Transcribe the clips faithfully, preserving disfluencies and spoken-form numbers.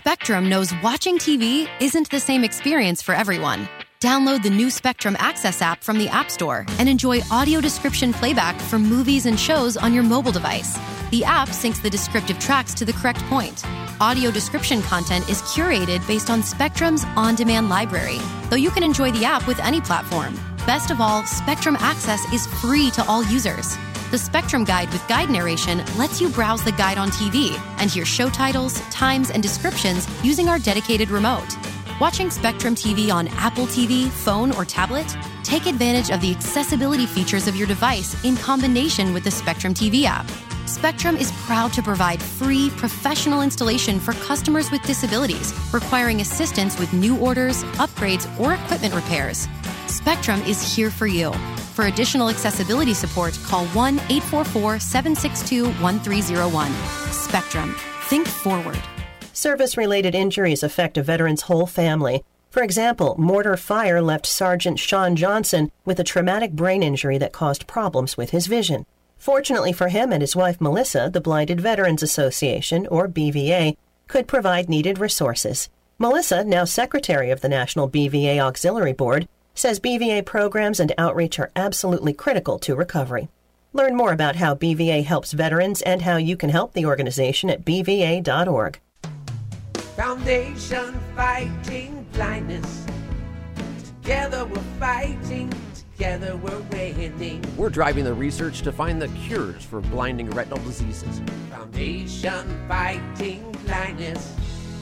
Spectrum knows watching T V isn't the same experience for everyone. Download the new Spectrum Access app from the App Store and enjoy audio description playback for movies and shows on your mobile device. The app syncs the descriptive tracks to the correct point. Audio description content is curated based on Spectrum's on-demand library, though you can enjoy the app with any platform. Best of all, Spectrum Access is free to all users. The Spectrum Guide with guide narration lets you browse the guide on T V and hear show titles, times, and descriptions using our dedicated remote. Watching Spectrum T V on Apple T V, phone, or tablet? Take advantage of the accessibility features of your device in combination with the Spectrum T V app. Spectrum is proud to provide free, professional installation for customers with disabilities requiring assistance with new orders, upgrades, or equipment repairs. Spectrum is here for you. For additional accessibility support, call one eight four four, seven six two, one three zero one. Spectrum. Think forward. Service-related injuries affect a veteran's whole family. For example, mortar fire left Sergeant Sean Johnson with a traumatic brain injury that caused problems with his vision. Fortunately for him and his wife Melissa, the Blinded Veterans Association, or B V A, could provide needed resources. Melissa, now secretary of the National B V A Auxiliary Board, says B V A programs and outreach are absolutely critical to recovery. Learn more about how B V A helps veterans and how you can help the organization at b v a dot org. Foundation Fighting Blindness. Together we're fighting, together we're winning. We're driving the research to find the cures for blinding retinal diseases. Foundation Fighting Blindness.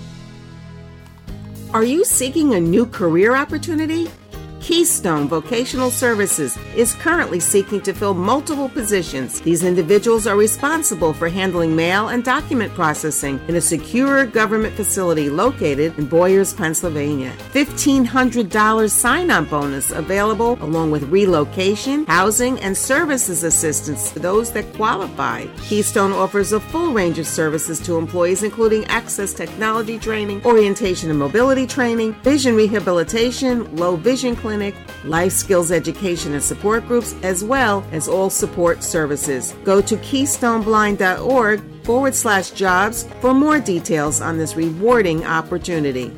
Are you seeking a new career opportunity? Keystone Vocational Services is currently seeking to fill multiple positions. These individuals are responsible for handling mail and document processing in a secure government facility located in Boyers, Pennsylvania. fifteen hundred dollars sign-on bonus available along with relocation, housing, and services assistance to those that qualify. Keystone offers a full range of services to employees including access technology training, orientation and mobility training, vision rehabilitation, low vision clinic, life skills education and support groups, as well as all support services. Go to keystoneblind.org forward slash jobs for more details on this rewarding opportunity.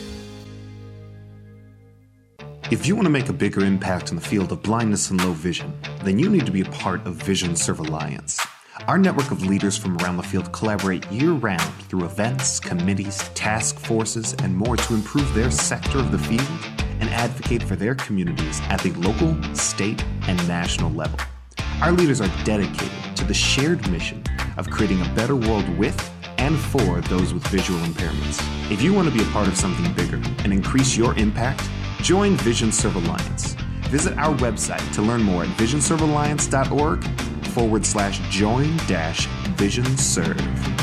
If you want to make a bigger impact in the field of blindness and low vision, then you need to be a part of Vision Serve Alliance. Our network of leaders from around the field collaborate year-round through events, committees, task forces, and more to improve their sector of the field and advocate for their communities at the local, state, and national level. Our leaders are dedicated to the shared mission of creating a better world with and for those with visual impairments. If you want to be a part of something bigger and increase your impact, join Vision Serve Alliance. Visit our website to learn more at visionservealliance.org forward slash join dash vision serve.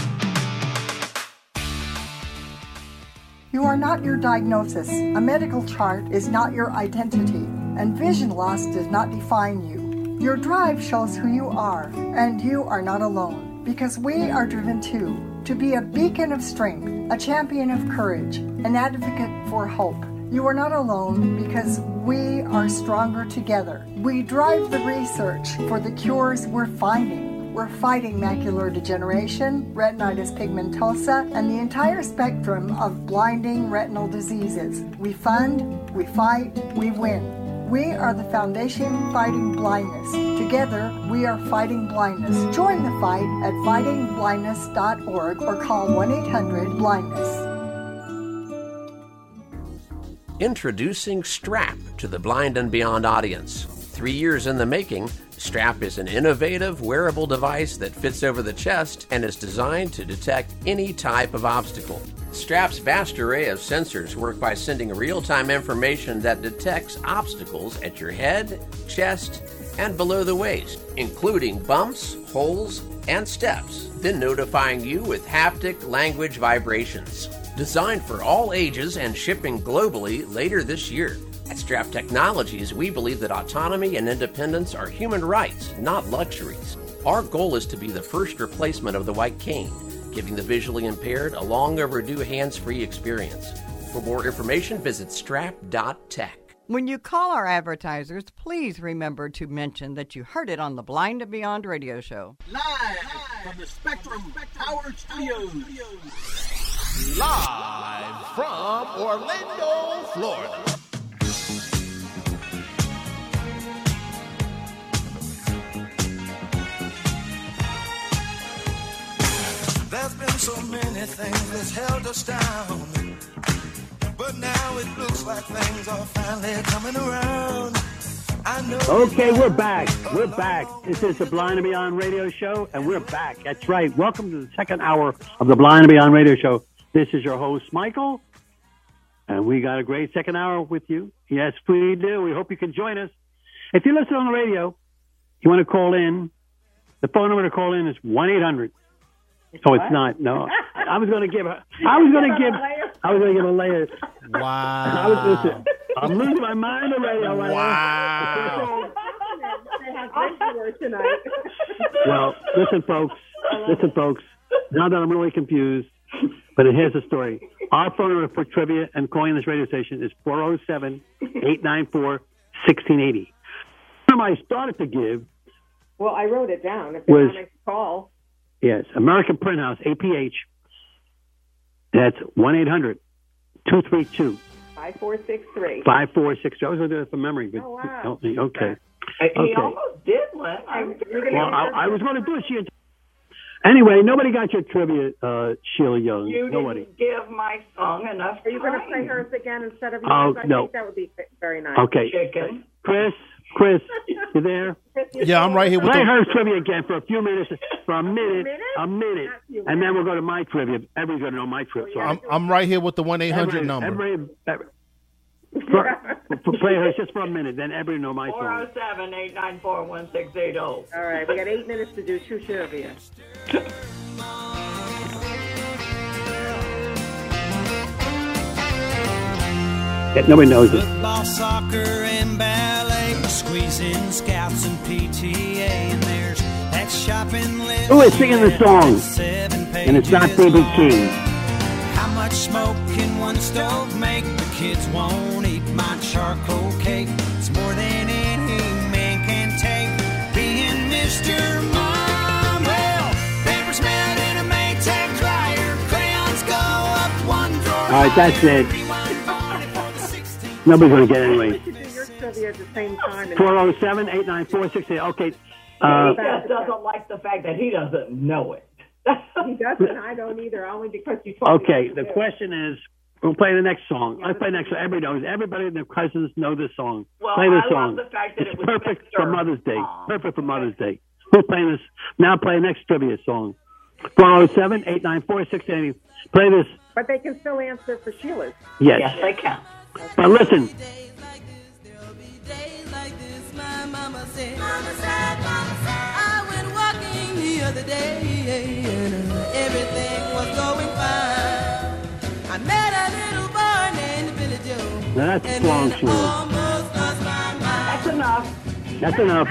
You are not your diagnosis. A medical chart is not your identity, and vision loss does not define you. Your drive shows who you are, and you are not alone, because we are driven too, to be a beacon of strength, a champion of courage, an advocate for hope. You are not alone because we are stronger together. We drive the research for the cures we're finding. We're fighting macular degeneration, retinitis pigmentosa, and the entire spectrum of blinding retinal diseases. We fund, we fight, we win. We are the Foundation Fighting Blindness. Together, we are fighting blindness. Join the fight at fighting blindness dot org or call one eight hundred blindness. Introducing Strap to the Blind and Beyond audience. Three years in the making, Strap is an innovative wearable device that fits over the chest and is designed to detect any type of obstacle. Strap's vast array of sensors work by sending real-time information that detects obstacles at your head, chest, and below the waist, including bumps, holes, and steps, then notifying you with haptic language vibrations. Designed for all ages and shipping globally later this year. At Strap Technologies, we believe that autonomy and independence are human rights, not luxuries. Our goal is to be the first replacement of the white cane, giving the visually impaired a long overdue hands-free experience. For more information, visit strap dot tech. When you call our advertisers, please remember to mention that you heard it on the Blind and Beyond radio show. Live from the Spectrum Power Studios. Live from Orlando, Florida. There's been so many things that's held us down, but now it looks like things are finally coming around. I know. Okay, we're back. We're back. This is the Blind and Beyond radio show, and we're back. That's right. Welcome to the second hour of the Blind and Beyond radio show. This is your host, Michael, and we got a great second hour with you. Yes, we do. We hope you can join us. If you listen on the radio, you want to call in, the phone number to call in is one eight hundred. Oh, it's not. No, I was going to give a. I was going to give. I was going to give a layer. Wow. I was listen, I'm losing my mind already. Wow. Well, listen, folks. Listen, folks. Now that I'm really confused, but here's the story. Our phone number for trivia and calling this radio station is four oh seven, eight nine four, one six eight oh. The number I started to give. Well, I wrote it down. If they was, want to call. Yes, American Print House, A P H. That's one eight hundred, two three two, five four six three. five four six three. I was going to do it from memory, but oh, wow. help me. Okay. He okay. almost did one. Well, I, I was going to do it. She had... Anyway, nobody got your trivia, uh, Sheila Young. You nobody. didn't give my song enough. Are you going to play hers again instead of yours? Oh, I no. think that would be very nice. Okay. Chicken. Chris, Chris, you there? Yeah, I'm right here with Play the... her trivia again for a few minutes, for a minute, a minute, and then we'll go to my trivia. Everybody's going to know my trivia. So I'm, I'm right here with the one eight hundred number. Everybody, everybody, for, for play her just for a minute, then everybody know my four song. oh seven, eight nine four, one six eight oh. All right, we got eight minutes to do two trivia. Yeah, nobody knows it. Football, soccer, and ballet, squeezing scouts and P T A, and there's that shopping list. Who is singing the song? And it's not David King. How much smoke can one stove make? The kids won't eat my charcoal cake. It's more than any man can take. Being Mister Mom, well, papers melt in a Maytag dryer, crayons go up one drawer. All right, that's it. Nobody's going to get it anyway. We should do your trivia at the same time. four oh seven, eight nine four, six eight oh. Okay. Uh, Uh, he just doesn't like the fact that he doesn't know it. He doesn't. I don't either. Only because you told okay, me. the question is, we'll play the next song. I play next song. Everybody knows. Everybody in their cousins know this song. Well, play this I song. love the fact that it's it was perfect Mister for Mother's Day. Mom. Perfect for Mother's Day. We'll play this. Now play the next trivia song. four oh seven, eight nine four, six eight oh. Play this. But they can still answer for Sheila's. Yes. Yes, they can. But listen. Mama said, Mama said, Mama said, I went walking the other day and everything was going fine. I met a little boy named Billy Joe. Now that's and long, then Sheila. almost lost my mind. That's enough. That's enough.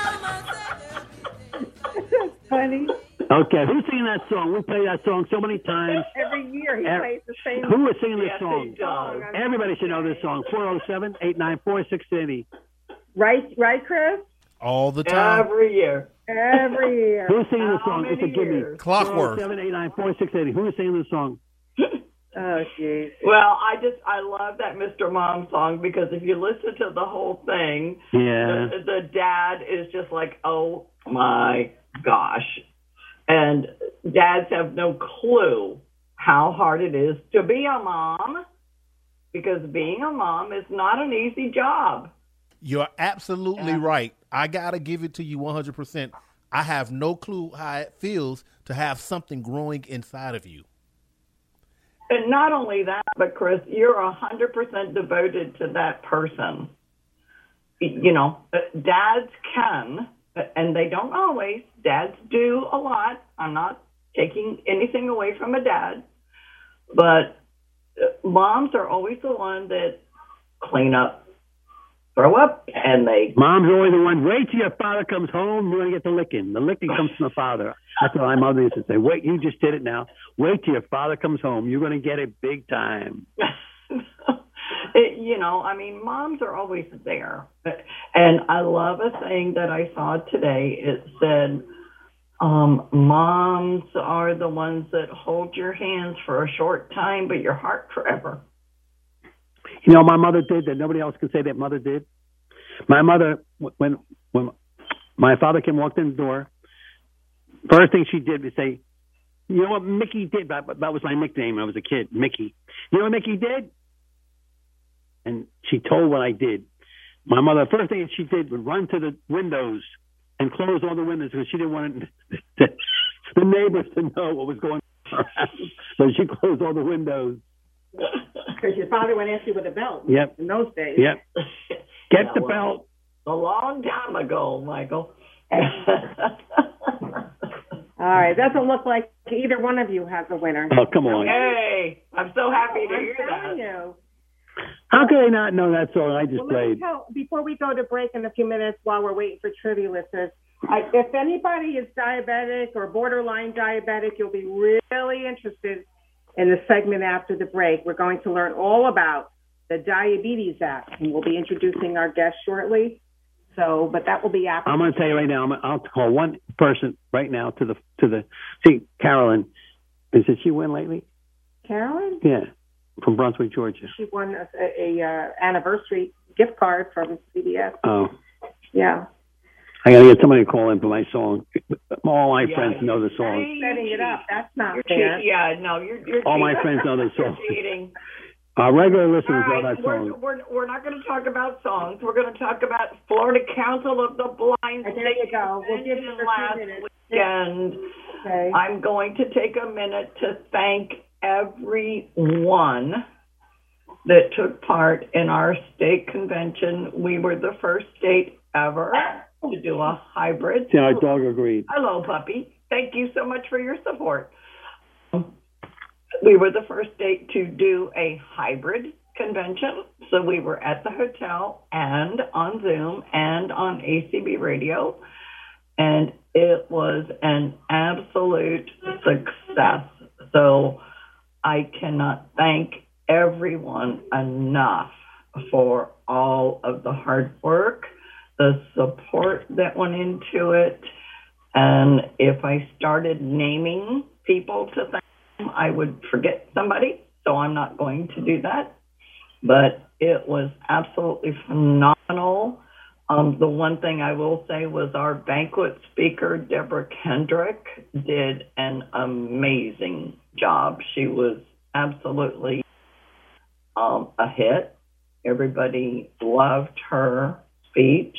That's funny. Okay, who's singing that song? We play that song so many times. Every year he Every, plays the same. Who is singing this Yes, song? he does. Everybody should know this song. four oh seven, eight nine four, six eight oh. Right, right, Chris? All the time. Every year. Every year. Who's singing the How song? It's a many gimme. years? Clockwork. four oh seven, eight nine four, six eight oh. Who is singing the song? Oh, jeez. Well, I just, I love that Mister Mom song because if you listen to the whole thing, Yeah. the, the dad is just like, oh my gosh. And dads have no clue how hard it is to be a mom because being a mom is not an easy job. You're absolutely right. I got to give it to you one hundred percent. I have no clue how it feels to have something growing inside of you. And not only that, but Chris, you're one hundred percent devoted to that person. You know, dads can, and they don't always. Dads do a lot. I'm not taking anything away from a dad. But moms are always the one that clean up, throw up, and they... Mom's always the one, wait till your father comes home, you're going to get the licking. The licking comes from the father. That's what my mother used to say. Wait, you just did it now. Wait till your father comes home. You're going to get it big time. It, you know, I mean, moms are always there. And I love a thing that I saw today. It said, Um, moms are the ones that hold your hands for a short time, but your heart forever. You know, my mother did that. Nobody else can say that mother did. My mother, when when my father came walked in the door, first thing she did was say, "You know what Mickey did?" That, that was my nickname when I was a kid, Mickey. You know what Mickey did? And she told what I did. My mother, first thing she did was run to the windows and close all the windows because she didn't want to, the neighbors to know what was going on. So she closed all the windows. Because your father went after you with a belt. Yep. In those days. Yep. Get Yeah, the well, belt. A long time ago, Michael. All right. Doesn't look like either one of you has a winner. Oh, come on. Hey, I'm so happy to I'm hear telling that. you. How could I not know that song I just Well, let me played? tell, before we go to break in a few minutes while we're waiting for trivia listeners, I, if anybody is diabetic or borderline diabetic, you'll be really interested in the segment after the break. We're going to learn all about the Diabetes Act, and we'll be introducing our guest shortly. So, but that will be after. I'm going to tell you right now. I'm, I'll call one person right now to the to the. See, Carolyn, is did she win lately? Carolyn? Yeah, from Brunswick, Georgia. She won a, a, a uh, anniversary gift card from C B S. Oh, Yeah. I got to get somebody to call in for my song. All my Yeah. friends know the song. Setting it up. That's not You're fair. cheating. Yeah, no, you're, you're All my cheating. friends know the song. You're cheating. Our regular All listeners know right, that we're, song. we're, we're not going to talk about songs. We're going to talk about Florida Council of the Blind. There you go. We'll give you the last few minutes. weekend. Okay. I'm going to take a minute to thank everyone that took part in our state convention. We were the first state ever to do a hybrid. See, our dog agreed. Hello, puppy. Thank you so much for your support. We were the first state to do a hybrid convention. So we were at the hotel and on Zoom and on A C B radio. And it was an absolute success. So I cannot thank everyone enough for all of the hard work, the support that went into it. And if I started naming people to thank, I would forget somebody, so I'm not going to do that. But it was absolutely phenomenal. Um, the one thing I will say was our banquet speaker, Deborah Kendrick, did an amazing job. She was absolutely um, a hit. Everybody loved her speech.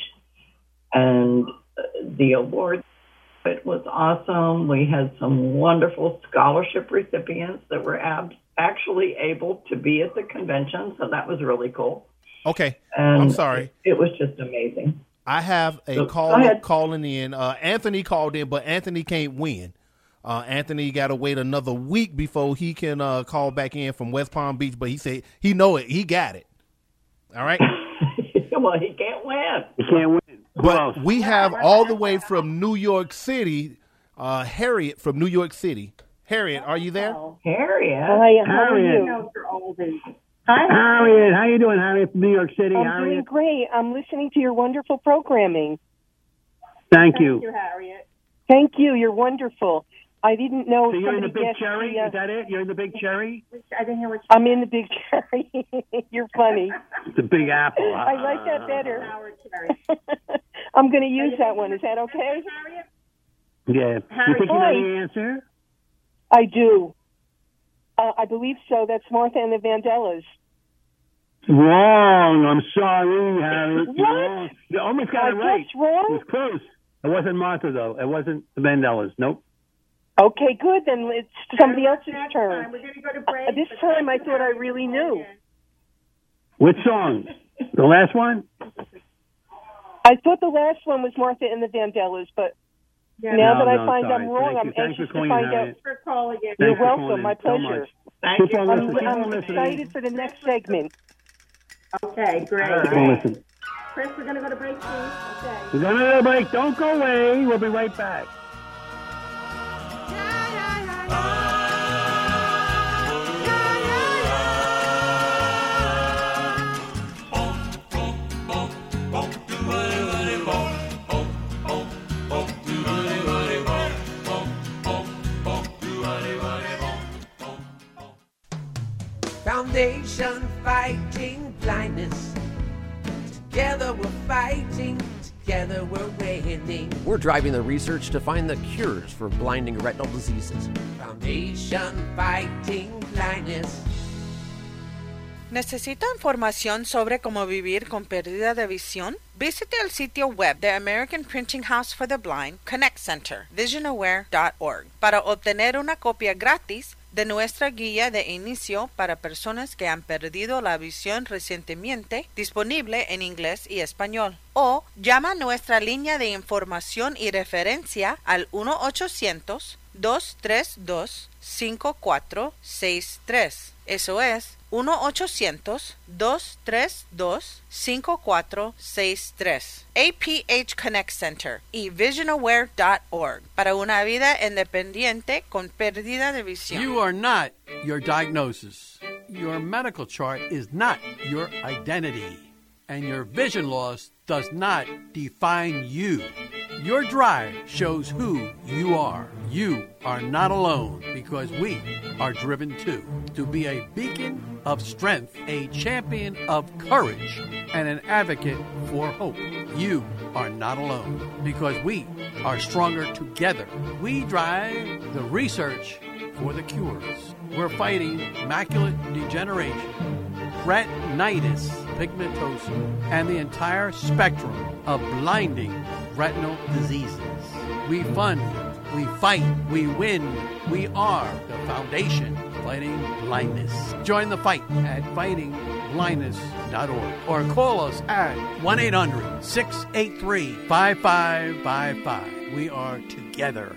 And the award, it was awesome. We had some wonderful scholarship recipients that were ab- actually able to be at the convention, so that was really cool. Okay, And I'm sorry. It, it was just amazing. I have a So, call go ahead. calling in. Uh, Anthony called in, but Anthony can't win. Uh, Anthony got to wait another week before he can uh, call back in from West Palm Beach, but he said he know it. He got it. All right. Well, he can't win. You can't win. But we have all the way from New York City, uh, Harriet from New York City. Harriet, are you there? Harriet. Hi, how are Harriet. you? Hi. Harriet, how you doing, Harriet from New York City? I'm Harriet, doing great. I'm listening to your wonderful programming. thank you. Thank you, Harriet. Thank you. You're wonderful. I didn't know So you're in the somebody Big guessed Cherry? the, uh, Is that it? You're in the Big Cherry? I didn't hear what you I'm in the Big Cherry. You're funny. The Big Apple. I like that better. Howard Cherry. I'm going to use that one. Is that okay? Harriet? Yeah. You think you know the answer? I do. Uh, I believe so. That's Martha and the Vandellas. Wrong. I'm sorry, Harriet. What? You're wrong. You almost got I it right. guess wrong? It was close. It wasn't Martha, though. It wasn't the Vandellas. Nope. Okay, good. Then it's somebody else's Next turn. time. We're going to go to break. Uh, this but time I thank you, thought I Harriet, really for knew. calling Which song? The last one? I thought the last one was Martha and the Vandellas, but in. Yeah, now No, that I no, find sorry. I'm wrong, Thank I'm you. Thanks anxious for to calling, find Harriet. out. for calling in. You're Thanks for welcome. calling My in so pleasure. much. Thank Keep you. on I'm, listening. Keep I'm on listening. excited for the next segment. Okay, great. Keep on listening. Chris, we're going to go to break, please. Okay. We're going to the break. Don't go away. We'll be right back. Foundation Fighting Blindness. Together we're fighting, together we're winning. We're driving the research to find the cures for blinding retinal diseases. Foundation Fighting Blindness. ¿Necesita información sobre cómo vivir con pérdida de visión? Visite el sitio web de American Printing House for the Blind Connect Center, vision aware dot org, para obtener una copia gratis de nuestra guía de inicio para personas que han perdido la visión recientemente, disponible en inglés y español. O llama a nuestra línea de información y referencia al uno ochocientos, dos tres dos, cinco cuatro seis tres. Eso es uno ochocientos, dos tres dos, cinco cuatro seis tres. A P H Connect Center y vision aware dot org para una vida independiente con pérdida de visión. You are not your diagnosis. Your medical chart is not your identity. And your vision loss does not define you. Your drive shows who you are. You are not alone because we are driven too. To be a beacon of strength, a champion of courage, and an advocate for hope. You are not alone because we are stronger together. We drive the research for the cures. We're fighting macular degeneration, retinitis pigmentosa, and the entire spectrum of blinding retinal diseases. We fund, we fight, we win. We are the foundation fighting blindness. Join the fight at fighting blindness dot org or call us at one eight hundred, six eight three, five five five five. We are together.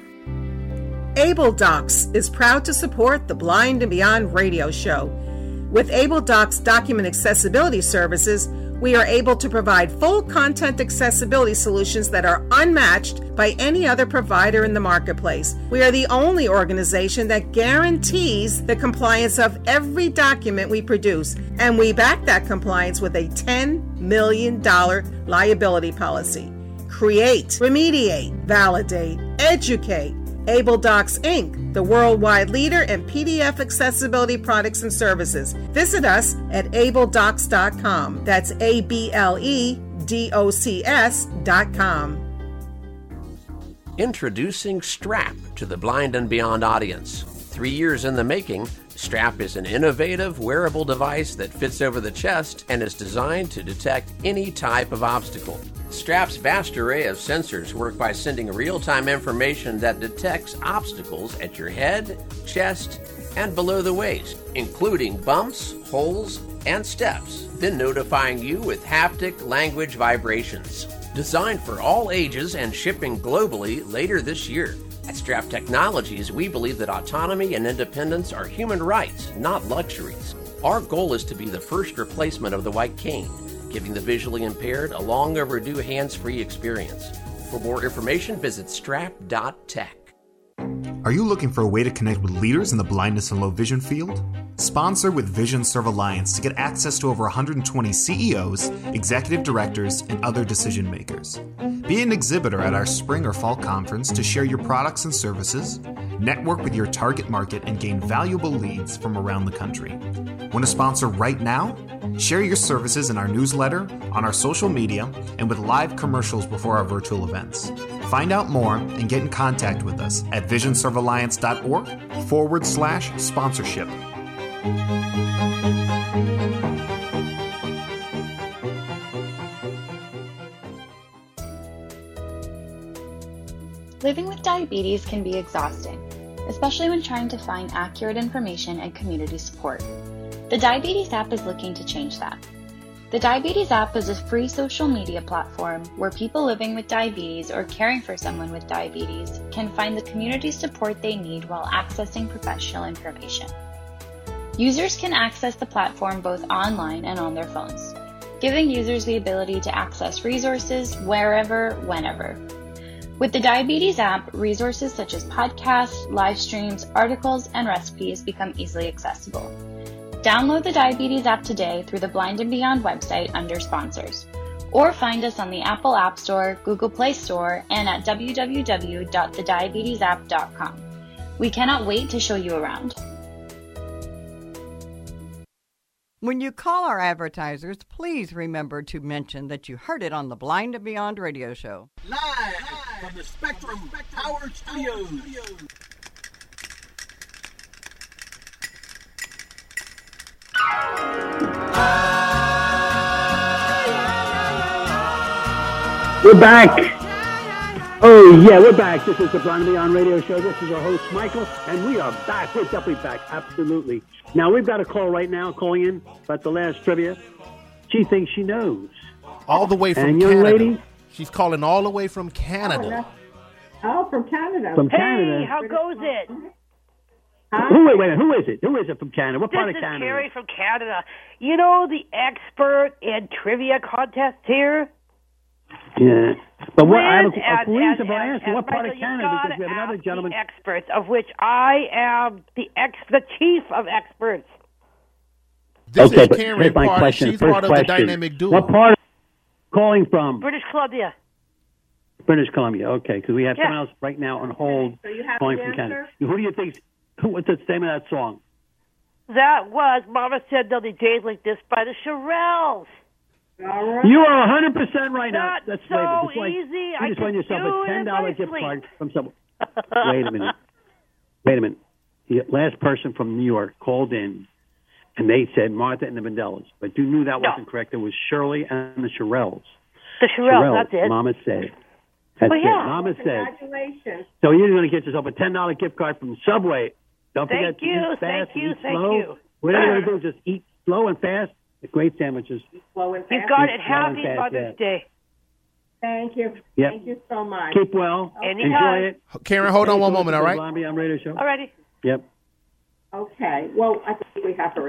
Able Docs is proud to support the Blind and Beyond radio show. With Able Docs document accessibility services, we are able to provide full content accessibility solutions that are unmatched by any other provider in the marketplace. We are the only organization that guarantees the compliance of every document we produce, and we back that compliance with a ten million dollars liability policy. Create, remediate, validate, educate. Able Docs Incorporated, the worldwide leader in P D F accessibility products and services. Visit us at able docs dot com. That's A B L E D O C S dot com. Introducing Strap to the Blind and Beyond audience. Three years in the making, Strap is an innovative wearable device that fits over the chest and is designed to detect any type of obstacle. Strap's vast array of sensors work by sending real-time information that detects obstacles at your head, chest, and below the waist, including bumps, holes, and steps, then notifying you with haptic language vibrations. Designed for all ages and shipping globally later this year. At Strap Technologies, we believe that autonomy and independence are human rights, not luxuries. Our goal is to be the first replacement of the white cane, giving the visually impaired a long overdue hands-free experience. For more information, visit strap dot tech. Are you looking for a way to connect with leaders in the blindness and low vision field? Sponsor with Vision Serve Alliance to get access to over one hundred twenty C E Os, executive directors, and other decision makers. Be an exhibitor at our spring or fall conference to share your products and services, network with your target market, and gain valuable leads from around the country. Want to sponsor right now? Share your services in our newsletter, on our social media, and with live commercials before our virtual events. Find out more and get in contact with us at vision serve alliance dot org forward slash sponsorship. Living with diabetes can be exhausting, especially when trying to find accurate information and community support. The Diabetes app is looking to change that. The Diabetes app is a free social media platform where people living with diabetes or caring for someone with diabetes can find the community support they need while accessing professional information. Users can access the platform both online and on their phones, giving users the ability to access resources wherever, whenever. With the Diabetes app, resources such as podcasts, live streams, articles, and recipes become easily accessible. Download the Diabetes app today through the Blind and Beyond website under Sponsors, or find us on the Apple App Store, Google Play Store, and at w w w dot the diabetes app dot com. We cannot wait to show you around. When you call our advertisers, please remember to mention that you heard it on the Blind and Beyond radio show. Live from the Spectrum Power Studios. We're back. Oh, yeah, we're back. This is the Blind and Beyond radio show. This is our host, Michael, and we are back. We're definitely back. Absolutely. Now, we've got a call right now calling in about the last trivia. She thinks she knows. All the way from and Canada. young lady? She's calling all the way from Canada. Oh, oh from Canada. From hey, Canada. how goes it? Huh? Who, wait, wait, who is it? Who is it from Canada? What this part of is Canada? Carrie from Canada. You know the expert in trivia contest here? Yeah. But what, I have a, and, a police and, if I and, ask you, and, what part Michael, of Canada? Because we have another gentleman. The experts, of which I am the ex, the chief of experts. This okay, is but Karen here's my part. question. She's First part of question. the dynamic duo. What part are you calling from? British Columbia. British Columbia. Okay, because we have Yeah. someone else right now on hold So you have calling the from Canada. answer? Who do you think? Who, what's the name of that song? That was Mama Said There'll Be Days Like This by the Shirelles. All right. You are one hundred percent right now. That's That's wait a minute. so Just like- easy. You I just can won yourself do a it ten in dollar my gift sleep. card from someone. Wait a minute. Wait a minute. The last person from New York called in, and they said Martha and the Vandellas, but you knew that No. wasn't correct. It was Shirley and the Shirelles. The Shirelles, that's it. Mama said. That's Well, yeah. it. Mama said. Congratulations. So you're going to get yourself a ten dollar gift card from Subway. Don't Thank forget to you, eat fast thank and you, eat thank slow. you. Whatever you're going to do, just eat slow and fast. They're great sandwiches. Slow and fast. You got Eat it. slow and Happy fast, Mother's yeah. Day. Thank you. Yep. Thank you so much. Keep well. Anytime. Enjoy it. Karen, hold on one moment, all right? Blondie on radio show. Alrighty. Yep. Okay. Well, I think we have to.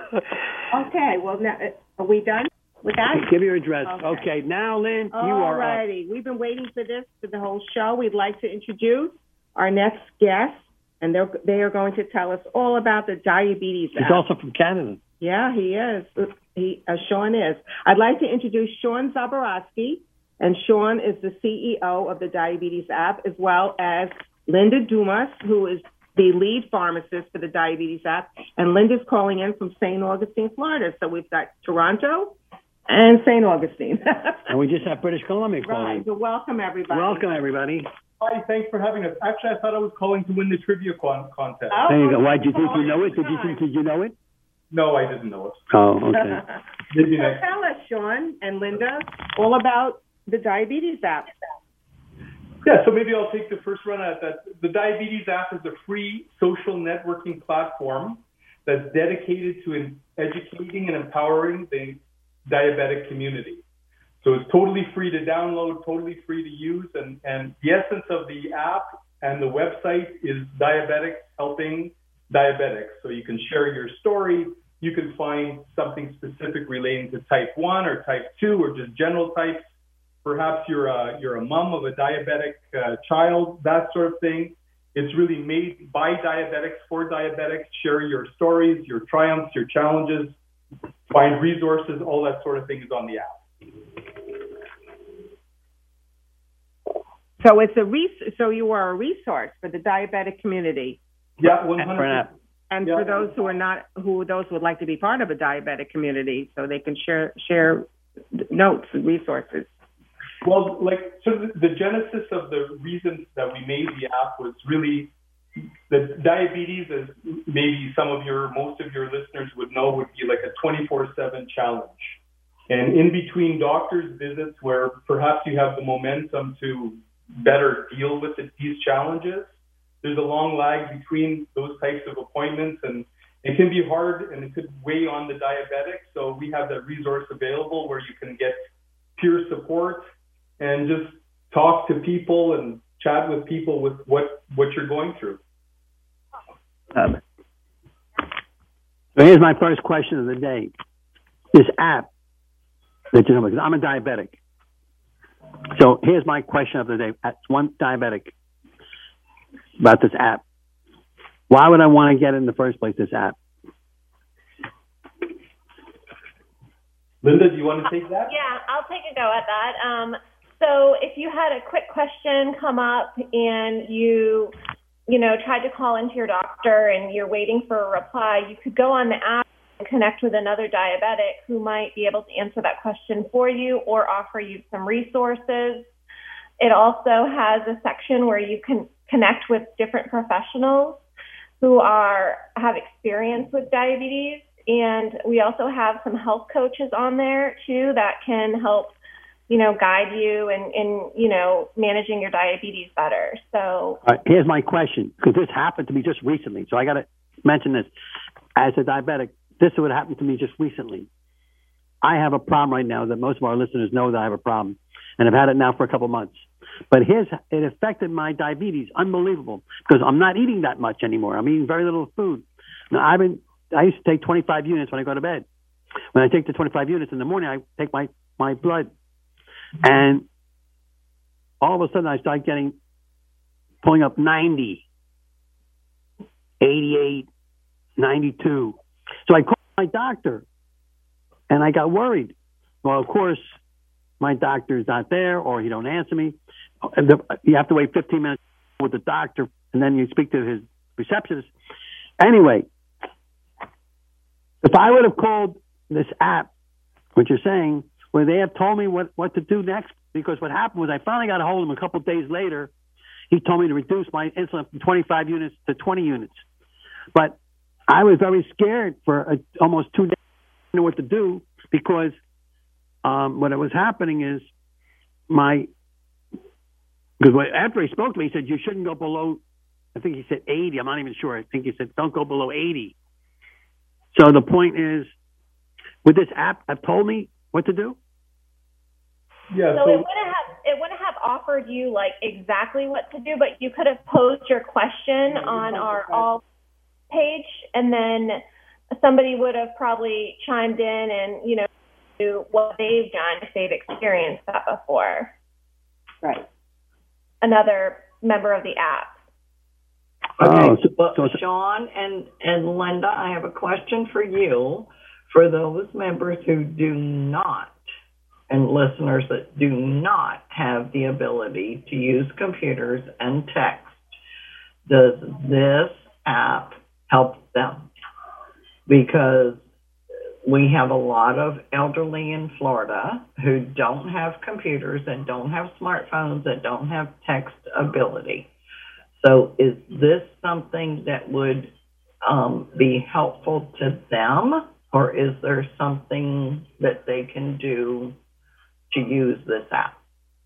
Okay. Well, now uh, are we done with that? Give your address. Okay. Okay. Now, Lynn, you are up. Alrighty. We've been waiting for this for the whole show. We'd like to introduce our next guest, and they're they are going to tell us all about the diabetes He's app. also from Canada. Yeah, he is. He uh, Sean is. I'd like to introduce Sean Zaborowski, and Sean is the C E O of the Diabetes app, as well as Linda Dumas, who is the lead pharmacist for the Diabetes app. And Linda's calling in from Saint Augustine, Florida. So we've got Toronto and Saint Augustine. And we just have British Columbia calling. Right. So welcome, everybody. Welcome, everybody. Hi, thanks for having us. Actually, I thought I was calling to win the trivia con- contest. Oh, There you go. Why did you think you know it? Did you think did you know it? No, I didn't know it. Oh, okay. Maybe So next. tell us, Sean and Linda, all about the Diabetes app. Yeah, so maybe I'll take the first run at that. The Diabetes app is a free social networking platform that's dedicated to in- educating and empowering the diabetic community. So it's totally free to download, totally free to use, and, and the essence of the app and the website is diabetics helping diabetics. So you can share your story, you can find something specific relating to type one or type two or just general types. Perhaps you're a, you're a mom of a diabetic uh, child, that sort of thing. It's really made by diabetics for diabetics. Share your stories, your triumphs, your challenges, find resources, all that sort of thing is on the app. So it's a res- so you are a resource for the diabetic community. Yeah, one hundred percent. And Yeah. for those who are not, who those would like to be part of a diabetic community, so they can share share notes and resources. Well, like, so the, the genesis of the reason that we made the app was really that diabetes, as maybe some of your, most of your listeners would know, would be like a twenty-four seven challenge. And in between doctors' visits where perhaps you have the momentum to better deal with the, these challenges, there's a long lag between those types of appointments, and it can be hard and it could weigh on the diabetic. So we have that resource available where you can get peer support and just talk to people and chat with people with what, what you're going through. Um, so here's my first question of the day. This app that you know, because I'm a diabetic. So here's my question of the day. As one diabetic about this app. Why would I want to get it in the first place, this app? Linda, do you want to take that? Yeah, I'll take a go at that. Um, so if you had a quick question come up and you, you know, tried to call into your doctor and you're waiting for a reply, you could go on the app connect with another diabetic who might be able to answer that question for you or offer you some resources. It also has a section where you can connect with different professionals who are have experience with diabetes. And we also have some health coaches on there, too, that can help, you know, guide you in, in you know, managing your diabetes better. So All right, here's my question, because this happened to me just recently. So I got to mention this. As a diabetic, this would happen to me just recently. I have a problem right now that most of our listeners know that I have a problem, and I've had it now for a couple of months. But here's, it affected my diabetes, unbelievable, because I'm not eating that much anymore. I'm eating very little food. Now, I've been, I used to take twenty-five units when I go to bed. When I take the twenty-five units in the morning, I take my, my blood. And all of a sudden, I start getting, pulling up ninety, eighty-eight, ninety-two. So I called my doctor, and I got worried. Well, of course, my doctor's not there, or he don't answer me. You have to wait fifteen minutes with the doctor, and then you speak to his receptionist. Anyway, if I would have called this app, what you're saying, where they have told me what, what to do next, because what happened was I finally got a hold of him a couple of days later. He told me to reduce my insulin from twenty-five units to twenty units. But I was very scared for a, almost two days. I didn't know what to do, because um, what was happening is my, because after he spoke to me, he said, you shouldn't go below, I think he said eighty. I'm not even sure. I think he said, don't go below eighty. So the point is, with this app, have told me what to do? Yeah. So, So, it wouldn't have it wouldn't have offered you like exactly what to do, but you could have posed your question on our all page, and then somebody would have probably chimed in and, you know, do what they've done if they've experienced that before. Right. Another member of the app. Okay, Oh, so- well, so- so- Sean and, and Linda, I have a question for you. For those members who do not, and listeners that do not have the ability to use computers and text, does this app help them? Because we have a lot of elderly in Florida who don't have computers and don't have smartphones and don't have text ability. So is this something that would um, be helpful to them, or is there something that they can do to use this app?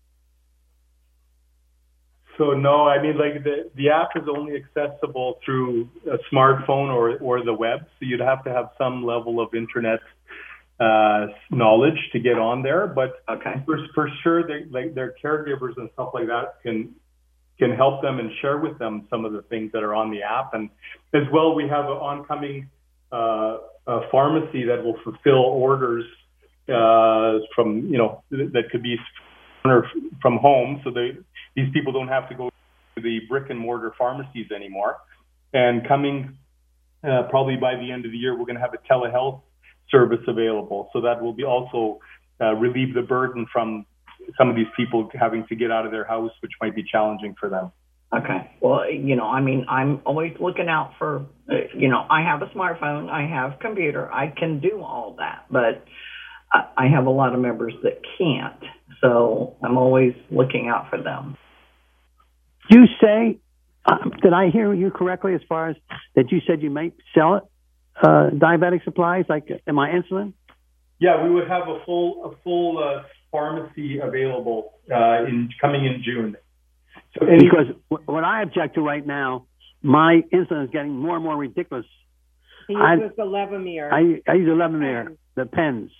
so no, I mean, like the, the app is only accessible through a smartphone or, or the web. So you'd have to have some level of internet uh, knowledge to get on there. But okay. for, for sure, they, like their caregivers and stuff like that can can help them and share with them some of the things that are on the app. And as well, we have an oncoming uh, a pharmacy that will fulfill orders uh, from, you know, that could be from home. So they, these people don't have to go to the brick and mortar pharmacies anymore. And coming uh, probably by the end of the year, we're going to have a telehealth service available. So that will be also uh, relieve the burden from some of these people having to get out of their house, which might be challenging for them. Okay. Well, you know, I mean, I'm always looking out for, uh, you know, I have a smartphone, I have a computer, I can do all that, but I, I have a lot of members that can't. So I'm always looking out for them. You say, um, did I hear you correctly as far as that you said you might sell it, uh, diabetic supplies, like uh, my insulin? Yeah, we would have a full a full uh, pharmacy available uh, in coming in June. So any, because w- what I object to right now, my insulin is getting more and more ridiculous. He I, uses the Levemir. I, I use the Levemir, the pens.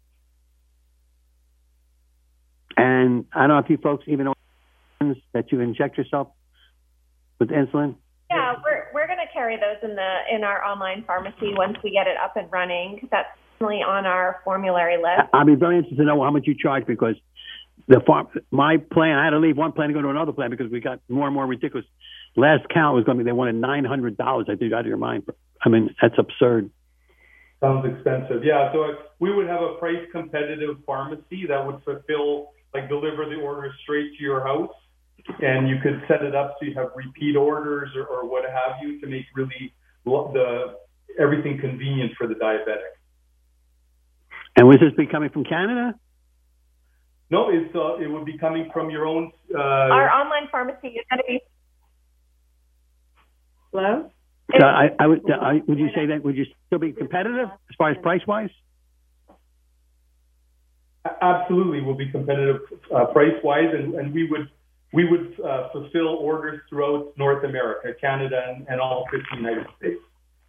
And I don't know if you folks even know that you inject yourself with insulin. Yeah, we're we're going to carry those in the in our online pharmacy once we get it up and running. That's definitely on our formulary list. I'd be very interested to know how much you charge, because the farm, my plan, I had to leave one plan to go to another plan because we got more and more ridiculous. Last count was going to be, they wanted nine hundred dollars. I think out of your mind. I mean, that's absurd. Sounds expensive. Yeah, so we would have a price competitive pharmacy that would fulfill, like deliver the order straight to your house. And you could set it up so you have repeat orders or, or what have you to make really lo- the everything convenient for the diabetic. And was this be coming from Canada? No, it's uh, it would be coming from your own. Uh, Our online pharmacy is going to be. Hello? So I, I would, I, would you say that, would you still be competitive as far as price-wise? Absolutely, we'll be competitive uh, price-wise, and, and we would we would uh, fulfill orders throughout North America, Canada, and, and all fifty United States.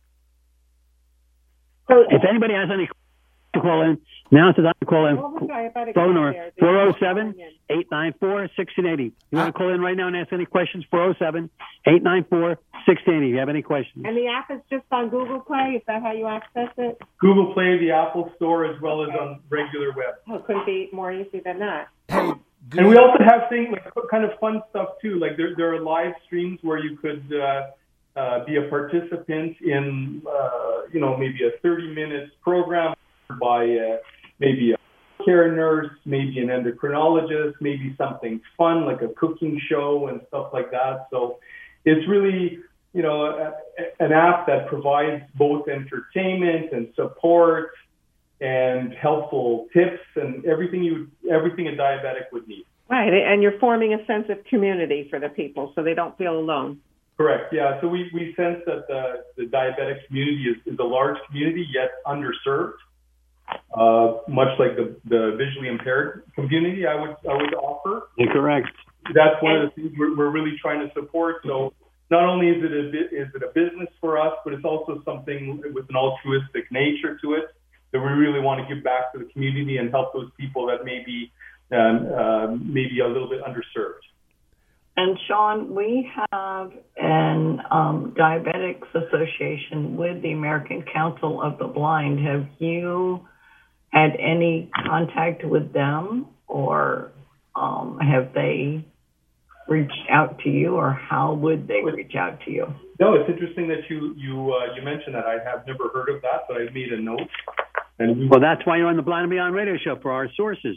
So if anybody has any to call in, now's the time to call in. Phone or four oh seven, eight nine four, one six eight oh. You want to call in right now and ask any questions? four oh seven, eight nine four, one six eight oh. You have any questions? And the app is just on Google Play? Is that how you access it? Google Play, the Apple Store, as well as on regular web. Oh, it couldn't be more easy than that. And we also have things like kind of fun stuff too. Like there, there are live streams where you could uh, uh, be a participant in, uh, you know, maybe a thirty minute program by uh, maybe a care nurse, maybe an endocrinologist, maybe something fun like a cooking show and stuff like that. So it's really, you know, a, an app that provides both entertainment and support and helpful tips and everything you everything a diabetic would need. Right, and you're forming a sense of community for the people so they don't feel alone. Correct, yeah. So we, we sense that the, the diabetic community is, is a large community, yet underserved. Uh, much like the, the visually impaired community, I would I would offer. You're correct. That's one of the things we're, we're really trying to support. So not only is it a is it a business for us, but it's also something with an altruistic nature to it that we really want to give back to the community and help those people that may be um, uh, maybe a little bit underserved. And Sean, we have an um, diabetics association with the American Council of the Blind. Have you had any contact with them, or um, have they reached out to you, or how would they reach out to you? No, it's interesting that you you uh, you mentioned that. I have never heard of that, but I made a note. And we, well, that's why you're on the Blind and Beyond radio show, for our sources.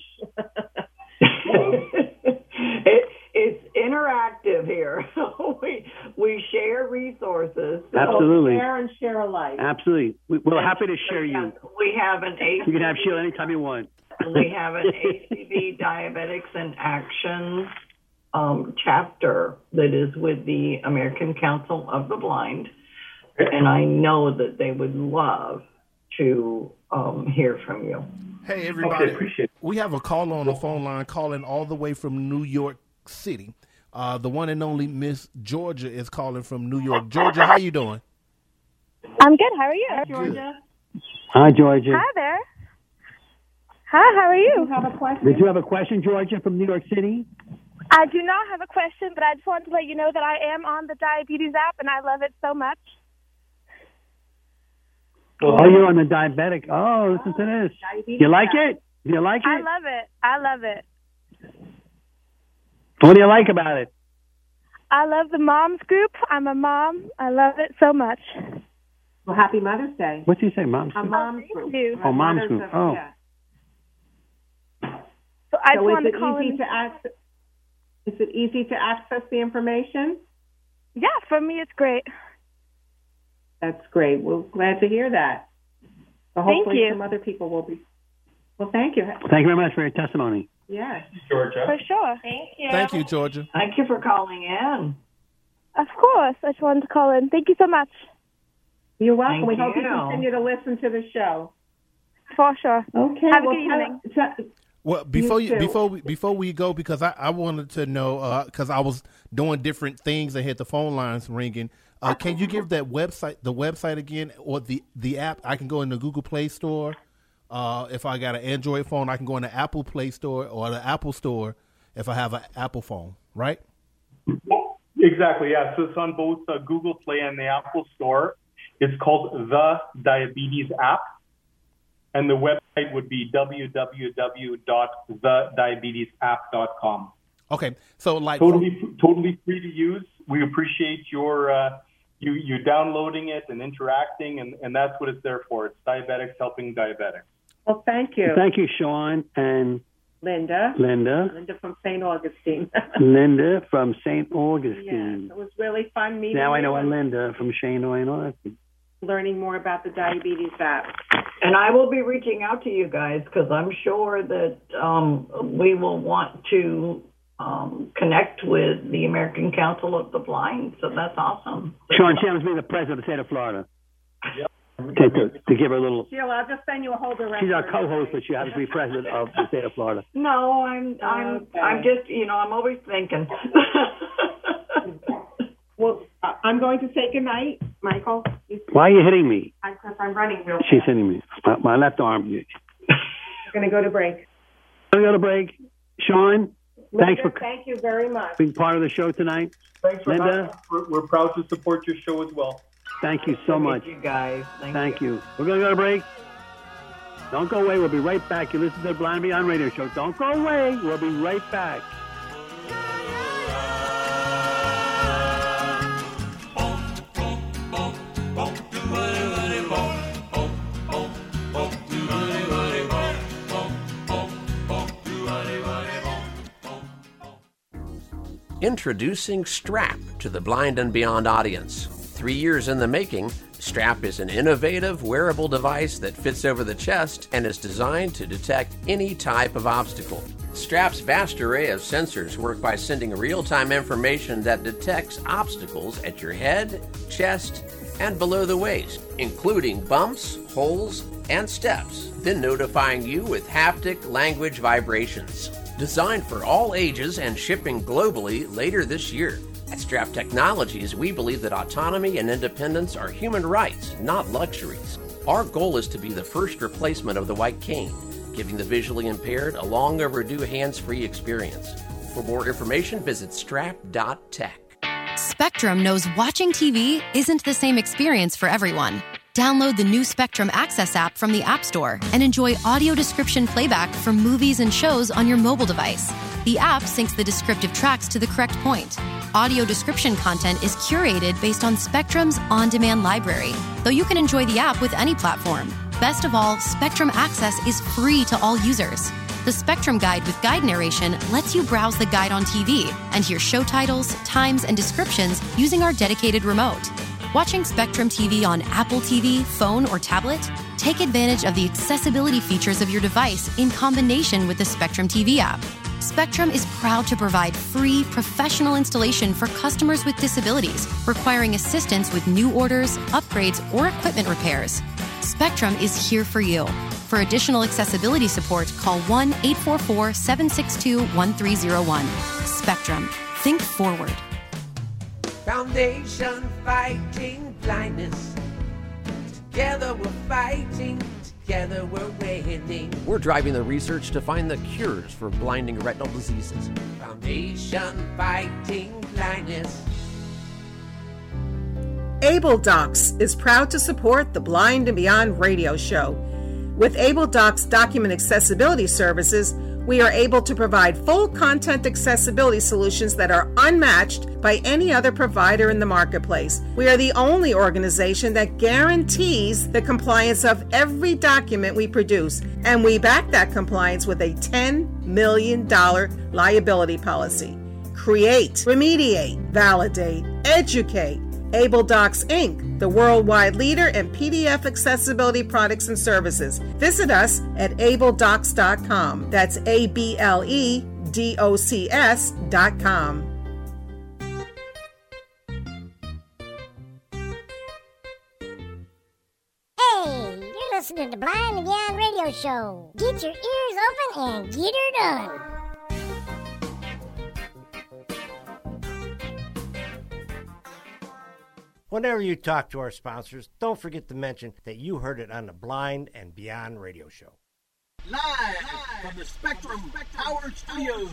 it, it's interactive here. we we share resources. Absolutely. So share and share alike. Absolutely. We, we're and happy to share you. We have an A C V. You can have Sheila anytime you want. We have an A C V Diabetics in Action um, chapter that is with the American Council of the Blind, and I know that they would love to um, hear from you. Hey, everybody. Okay, appreciate it. We have a caller on the phone line calling all the way from New York City. Uh, the one and only Miss Georgia is calling from New York. Georgia, how you doing? I'm good. How are you? Hi, Georgia. Hi, Georgia. Hi there. Hi, how are you? Did you have a question? Did you have a question, Georgia, from New York City? I do not have a question, but I just wanted to let you know that I am on the Diabetes app, and I love it so much. Oh, you're on the diabetic. Oh, listen to this. You like it? Do you like it? I love it. I love it. What do you like about it? I love the moms group. I'm a mom. I love it so much. Well, happy Mother's Day. What's he say, mom's A group? mom's group. You. Oh, mom's Mothers group. of- Oh. yeah. So I So just is wanted it to call easy in. to access? Is it easy to access the information? Yeah, for me it's great. That's great. We're glad to hear that. So Thank hopefully you. some other people will be. Well, thank you. Thank you very much for your testimony. Yes. Georgia. For sure. Thank you. Thank you, Georgia. Thank you for calling in. Of course. I just wanted to call in. Thank you so much. You're welcome. Thank we hope you you. continue to listen to the show. For sure. Okay. Have a well, good evening. tell- tell- Well, before You you, too. before we, before we go, because I, I wanted to know, because I was doing different things and had the phone lines ringing. Uh, can you give that website, the website again, or the, the app? I can go in the Google Play Store. Uh, if I got an Android phone, I can go in the Apple Play Store or the Apple Store if I have an Apple phone, right? Exactly, yeah. So it's on both uh, Google Play and the Apple Store. It's called The Diabetes App. And the website would be w w w dot the diabetes app dot com. Okay, so like totally, totally free to use. We appreciate your uh, you you downloading it and interacting, and, and that's what it's there for. It's diabetics helping diabetics. Well, thank you. Thank you, Sean and Linda. Linda. Linda from Saint Augustine. Linda from Saint Yes, Augustine. it was really fun meeting Now I you. know a Linda from Saint Augustine. learning more about the Diabetes app. And I will be reaching out to you guys because I'm sure that um, we will want to um, connect with the American Council of the Blind. So that's awesome. Sean Chambers being the president of the state of Florida. Yep. To, to, to give her a little. Sheila, I'll just send you a whole directory. She's our co-host, but she happens to be president of the state of Florida. No, I'm, I'm, Okay. I'm just, you know, I'm always thinking. Well, uh, I'm going to say goodnight, Michael. Why are you hitting me? Because I'm running real She's fast. hitting me. My, my left arm. We're going to go to break. We're going to go to break. Sean, thanks Linda, for thank you very much. being part of the show tonight. Thanks for Linda, having us. We're, we're proud to support your show as well. thank you so much. You guys. Thank, Thank you. We're going to go to break. Don't go away. We'll be right back. You listen to the Blind and Beyond Radio Show. Don't go away. We'll be right back. Introducing Strap to the Blind and Beyond audience. Three years in the making, Strap is an innovative wearable device that fits over the chest and is designed to detect any type of obstacle. Strap's vast array of sensors work by sending real-time information that detects obstacles at your head, chest, and below the waist, including bumps, holes, and steps, then notifying you with haptic language vibrations. Designed for all ages and shipping globally later this year. At Strap Technologies, we believe that autonomy and independence are human rights, not luxuries. Our goal is to be the first replacement of the white cane, giving the visually impaired a long overdue hands-free experience. For more information, visit strap dot tech. Spectrum knows watching T V isn't the same experience for everyone. Download the new Spectrum Access app from the App Store and enjoy audio description playback for movies and shows on your mobile device. The app syncs the descriptive tracks to the correct point. Audio description content is curated based on Spectrum's on-demand library, though you can enjoy the app with any platform. Best of all, Spectrum Access is free to all users. The Spectrum Guide with guide narration lets you browse the guide on T V and hear show titles, times, and descriptions using our dedicated remote. Watching Spectrum T V on Apple T V, phone, or tablet? Take advantage of the accessibility features of your device in combination with the Spectrum T V app. Spectrum is proud to provide free, professional installation for customers with disabilities requiring assistance with new orders, upgrades, or equipment repairs. Spectrum is here for you. For additional accessibility support, call one eight four four, seven six two, one three zero one. Spectrum. Think forward. Foundation Fighting Blindness. Together we're fighting. Together we're winning. We're driving the research to find the cures for blinding retinal diseases. Foundation Fighting Blindness. Able Docs is proud to support the Blind and Beyond radio show. With Able Docs document accessibility services, we are able to provide full content accessibility solutions that are unmatched by any other provider in the marketplace. We are the only organization that guarantees the compliance of every document we produce, and we back that compliance with a ten million dollars liability policy. Create, remediate, validate, educate. Able Docs Incorporated, the worldwide leader in P D F accessibility products and services. Visit us at able docs dot com. That's A B L E D O C S dot com. Hey, you're listening to Blind and Beyond Radio Show. Get your ears open and get her done. Whenever you talk to our sponsors, don't forget to mention that you heard it on the Blind and Beyond Radio Show. Live from the Spectrum Power Studios.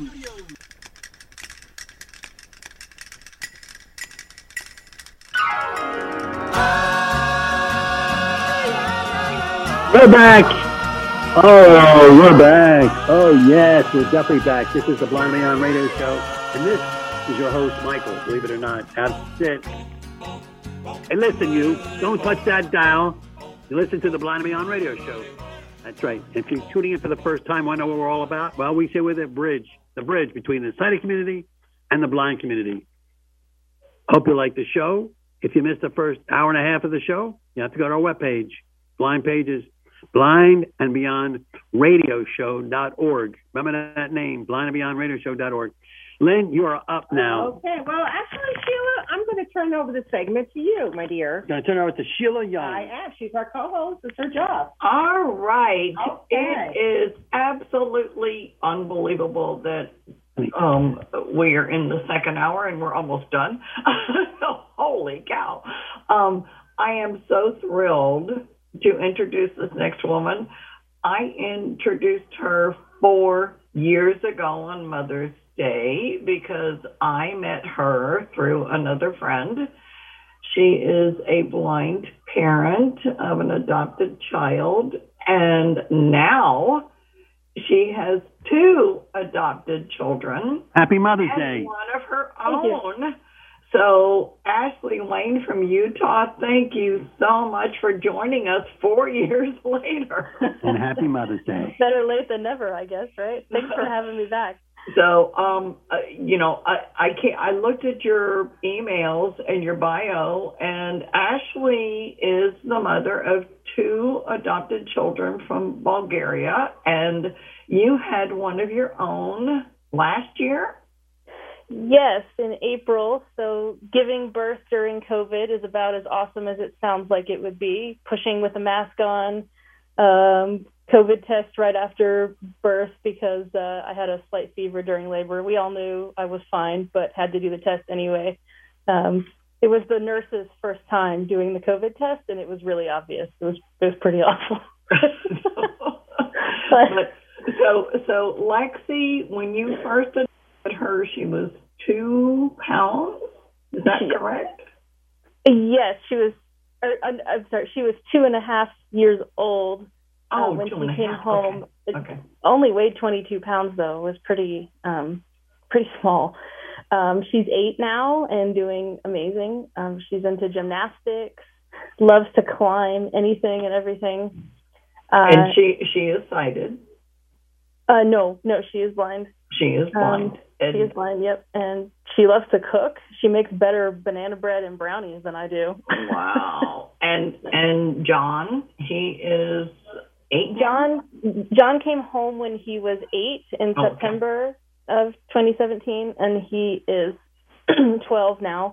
We're back. Oh, we're back. Oh, yes, we're definitely back. This is the Blind and Beyond Radio Show, and this is your host, Michael, believe it or not. That's it. Hey, listen, you, don't touch that dial. You listen to the Blind and Beyond Radio Show. That's right. If you're tuning in for the first time, want to know what we're all about? Well, we say we're the bridge, the bridge between the sighted community and the blind community. Hope you like the show. If you missed the first hour and a half of the show, You have to go to our webpage. Blind page is blind and beyond radio show dot org. Remember that name, blind and beyond radio show dot org. Lynn, you are up now. Okay. Well, actually, Sheila, I'm going to turn over the segment to you, my dear. Going to turn it over to Sheila Young. I am. She's our co-host. It's her job. All right. Okay. It is absolutely unbelievable that um, we are in the second hour and we're almost done. Holy cow. Um, I am so thrilled to introduce this next woman. I introduced her four years ago on Mother's Day because I met her through another friend. She is a blind parent of an adopted child, and now she has two adopted children. Happy Mother's and Day. One of her own. So, Ashley Wayne from Utah, thank you so much for joining us four years later. And happy Mother's Day. Better late than never, I guess, right? Thanks for having me back. So, um, uh, you know, I, I can't, I looked at your emails and your bio, and Ashley is the mother of two adopted children from Bulgaria, and you had one of your own last year? Yes, in April. So giving birth during COVID is about as awesome as it sounds like it would be. Pushing with a mask on, um, COVID test right after birth because uh, I had a slight fever during labor. We all knew I was fine, but had to do the test anyway. Um, it was the nurse's first time doing the COVID test, and it was really obvious. It was it was pretty awful. but, so, so Lexi, when you first adopted her, she was two pounds. Is that correct? Yes, she was. Uh, I'm sorry, she was two and a half years old. Oh, uh, when two she and a came half. home. Okay. It okay. only weighed twenty-two pounds, though. It was pretty, um, pretty small. Um, she's eight now and doing amazing. Um, she's into gymnastics, loves to climb anything and everything. Uh, and she she is sighted. Uh, no, no, she is blind. She is blind. Um, she is blind, yep. And she loves to cook. She makes better banana bread and brownies than I do. Wow. and and John, he is eight. John John came home when he was eight in Oh, okay. September of twenty seventeen, and he is twelve now.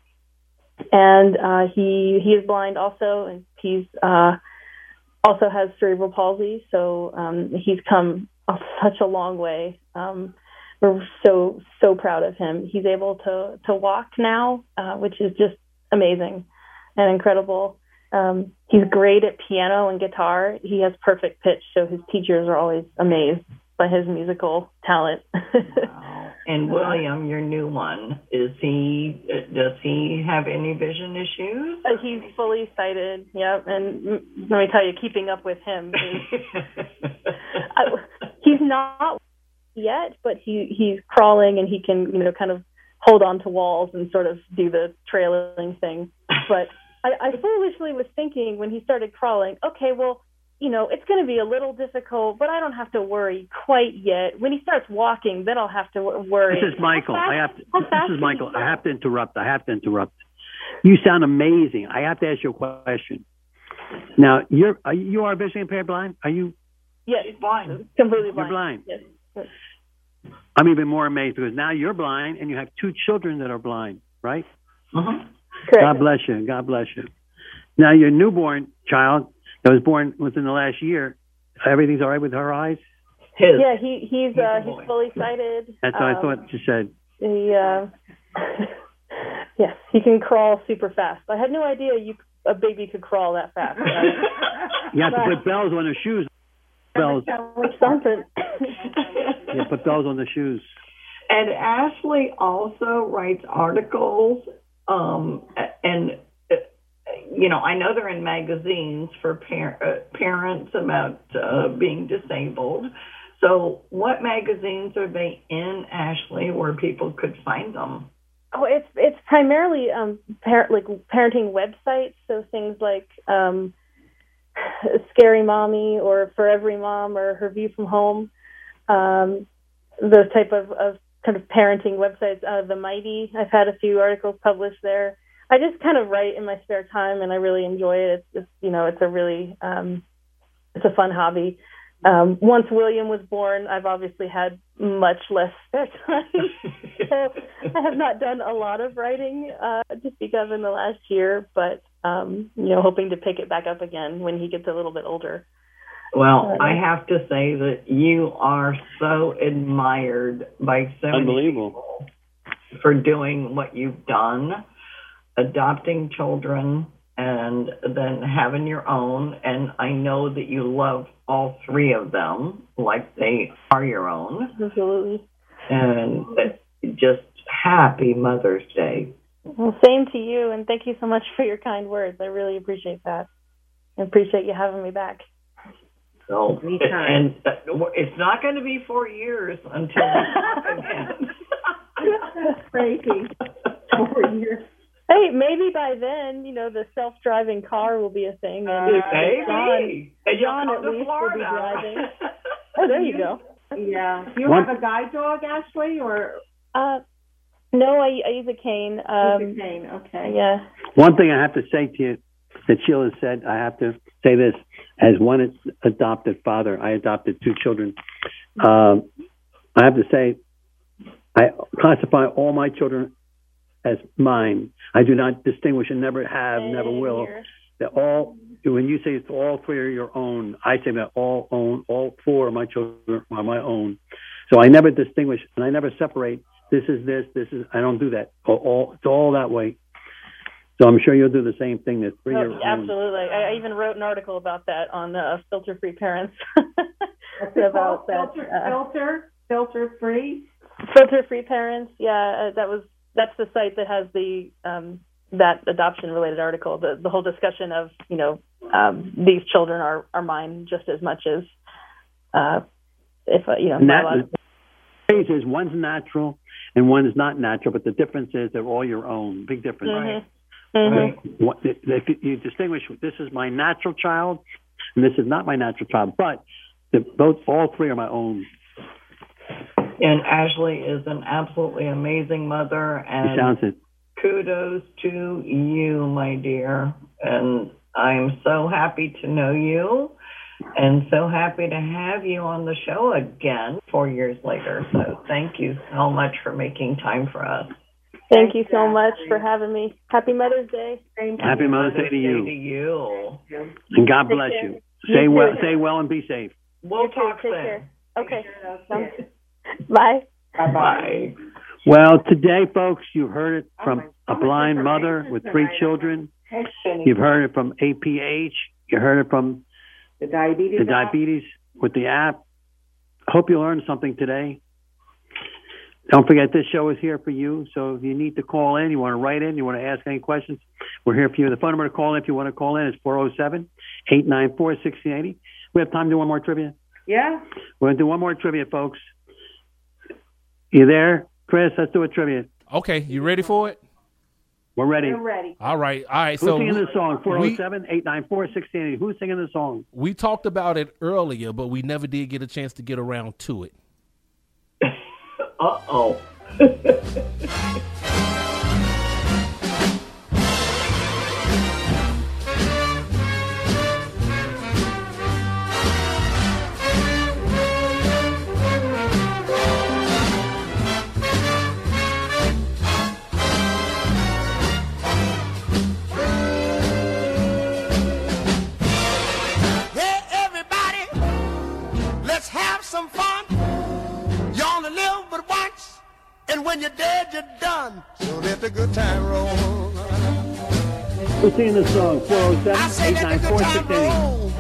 And uh, he he is blind also, and he's uh, also has cerebral palsy. So um, he's come such a long way. Um, we're so so proud of him. He's able to to walk now, uh, which is just amazing and incredible. Um, he's great at piano and guitar. He has perfect pitch, so his teachers are always amazed by his musical talent. Wow. And William, your new one, is he? Does he have any vision issues? Uh, he's fully sighted. Yep. And mm, let me tell you, keeping up with him is I, he's not yet, but he he's crawling and he can, you know, kind of hold on to walls and sort of do the trailing thing. But I, I foolishly was thinking when he started crawling, okay, well, you know, it's going to be a little difficult, but I don't have to worry quite yet. When he starts walking, then I'll have to w- worry. This is Michael. How fast- I have to, how this fast is can Michael. he I go? have to interrupt. I have to interrupt. You sound amazing. I have to ask you a question. Now, you're are you, you are visually impaired blind? Are you? Yes, he's blind. Completely You're blind. blind. Yes. Yes. I'm even more amazed because now you're blind and you have two children that are blind, right? Uh-huh. Correct. God bless you. God bless you. Now, your newborn child that was born within the last year, everything's all right with her eyes? His. Yeah, he he's uh, a boy. he's fully sighted. That's what I Um, thought you said. He uh, yes, he can crawl super fast. I had no idea you a baby could crawl that fast. You have to put bells on her shoes. Bells. Which something. Yeah, put bells on the shoes. And Ashley also writes articles, um, and uh, you know, I know they're in magazines for par- uh, parents about uh, being disabled. So, what magazines are they in, Ashley, where people could find them? Oh, it's it's primarily um par- like parenting websites, so things like um, Scary Mommy or For Every Mom or Her View from Home. Um, those type of, of kind of parenting websites. Uh, the Mighty, I've had a few articles published there. I just kind of write in my spare time, and I really enjoy it. It's just, you know, it's a really, um, it's a fun hobby. Um, once William was born, I've obviously had much less spare time. So I have not done a lot of writing, uh, just because in the last year, but, um, you know, hoping to pick it back up again when he gets a little bit older. Well, Uh, I have to say that you are so admired by so many Unbelievable. people for doing what you've done, adopting children, and then having your own. And I know that you love all three of them like they are your own. Absolutely. And just happy Mother's Day. Well, same to you, and thank you so much for your kind words. I really appreciate that. I appreciate you having me back. So, Anytime. and uh, it's not going to be four years until we talk again. Crazy. Four years. Hey, maybe by then, you know, the self-driving car will be a thing. And uh, Maybe. John, And you'll John come at to least will be Florida. driving. Oh, there you go. Yeah. Do you One- have a guide dog, Ashley, or Uh, no, I, I use a cane. Um, use a cane? Okay. Yeah. One thing I have to say to you that Sheila said, I have to say this. As one adopted father, I adopted two children. Um, I have to say, I classify all my children as mine. I do not distinguish and never have, Same never will. here. They're all, when you say it's all three are your own, I say that all own, all four of my children are my own. So I never distinguish and I never separate. This is this, this is, I don't do that. All, all, it's all that way. So I'm sure you'll do the same thing. That three Oh, are absolutely. I, I even wrote an article about that on uh, Filter Free Parents. What's it about called? that. Filter, uh, filter, filter free. Filter Free Parents. Yeah, uh, that was that's the site that has the um, that adoption related article. The the whole discussion of you know um, these children are, are mine just as much as uh, if uh, you know. And that, biological. the phrase is one's natural and one is not natural, but the difference is they're all your own. Big difference. Mhm. Mhm. What, if you distinguish, this is my natural child, and this is not my natural child, but the, both, all three are my own. And Ashley is an absolutely amazing mother. She And sounds it. kudos to you, my dear. And I'm so happy to know you and so happy to have you on the show again four years later. So thank you so much for making time for us. Thank you so much for having me. Happy Mother's Day. Happy Mother's Day to you. To you. And God Take bless care. you. You Stay too. well, stay well and be safe. We'll You too. talk Take soon. care. Okay. Sounds good. Bye. Bye. Well, today, folks, you heard it from a blind mother with three children. You've heard it from A P H. You heard it from The diabetes. the app. diabetes with the app. Hope you learned something today. Don't forget, this show is here for you. So if you need to call in, you want to write in, you want to ask any questions, we're here for you. The phone number to call in if you want to call in is four oh seven, eight nine four, one six eight oh. We have time to do one more trivia? Yeah. We're going to do one more trivia, folks. You there? Chris, let's do a trivia. Okay, you ready for it? We're ready. We're ready. All right, all right. Who's so singing we, this song? four we- oh seven, eight nine four, one six eight oh. Who's singing the song? we talked about it earlier, but we never did get a chance to get around to it. Uh-oh. Hey, everybody, let's have some fun. You only live but once, and when you're dead, you're done. So let the good time roll. Who's singing this song? four oh I say seven, eight let nine the four, good one time six eight oh. roll.